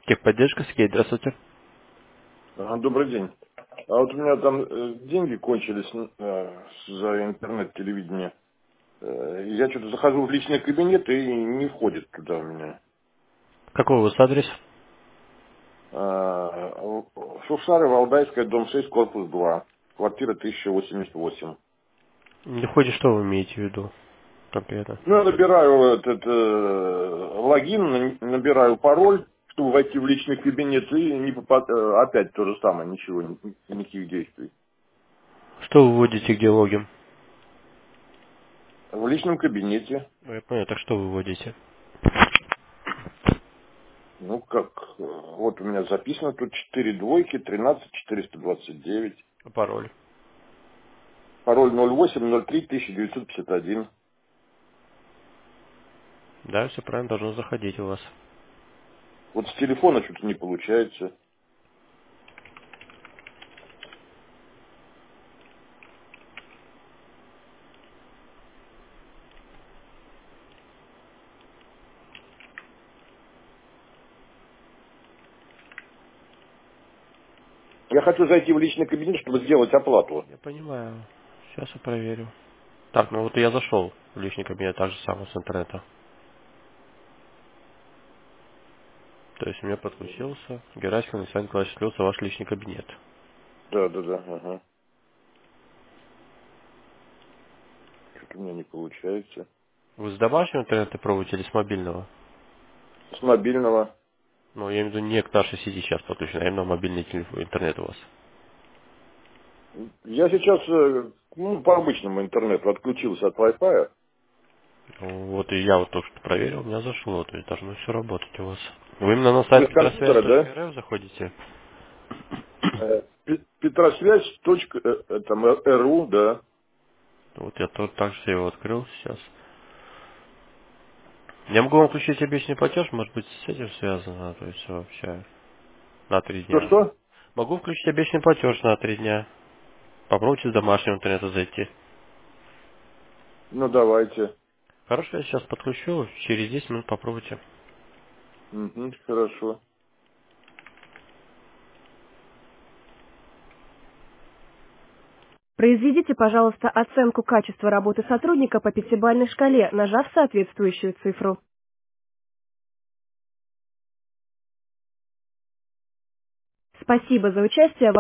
Техподдержка, Сергей, здравствуйте. Добрый день. А вот у меня там деньги кончились за интернет-телевидение. Я что-то захожу в личный кабинет и не входит туда у меня. Какой у вас адрес? Шушары, Валдайская, дом 6, корпус 2, квартира 1088. Не входит, что вы имеете в виду конкретно? Ну, я набираю этот логин, набираю пароль, чтобы войти в личный кабинет, и не опять то же самое, ничего, никаких действий. Что вы вводите, где логин? В личном кабинете. Ну, я понял, так что вы вводите? Ну, как, вот у меня записано тут 4 двойки, 13 429, Пароль. пароль 0803 1951. Да, все правильно, должно заходить у вас. Вот с телефона что-то не получается. Я хочу зайти в личный кабинет, чтобы сделать оплату. Я понимаю. Сейчас я проверю. Так, ну вот я зашел в личный кабинет так же самое с интернета. То есть у меня подключился Гераськин Александр Николаевич, слился в ваш личный кабинет. Да, да, да, ага. Что-то у меня не получается. Вы с домашнего интернета пробуете или с мобильного? С мобильного. Ну, я имею в виду не к нашей сети сейчас подключен, а именно мобильный телефон, интернет у вас. Я сейчас, по обычному интернету отключился от Wi-Fi. Ну, вот и я вот только что проверил, у меня зашло, то есть должно все работать у вас. Вы именно на сайт Без компьютера, да? petrosвязь.рф заходите? Петросвязь, там, РУ, да. Вот я тут также его открыл сейчас. Я могу вам включить обещанный платеж, может быть с этим связано, то есть вообще на 3 дня. Что-что? Могу включить обещанный платеж на 3 дня. Попробуйте с домашнего интернета зайти. Ну, давайте. Хорошо, я сейчас подключу, через 10 минут попробуйте. Угу, хорошо. Произведите, пожалуйста, оценку качества работы сотрудника по пятибалльной шкале, нажав соответствующую цифру. Спасибо за участие в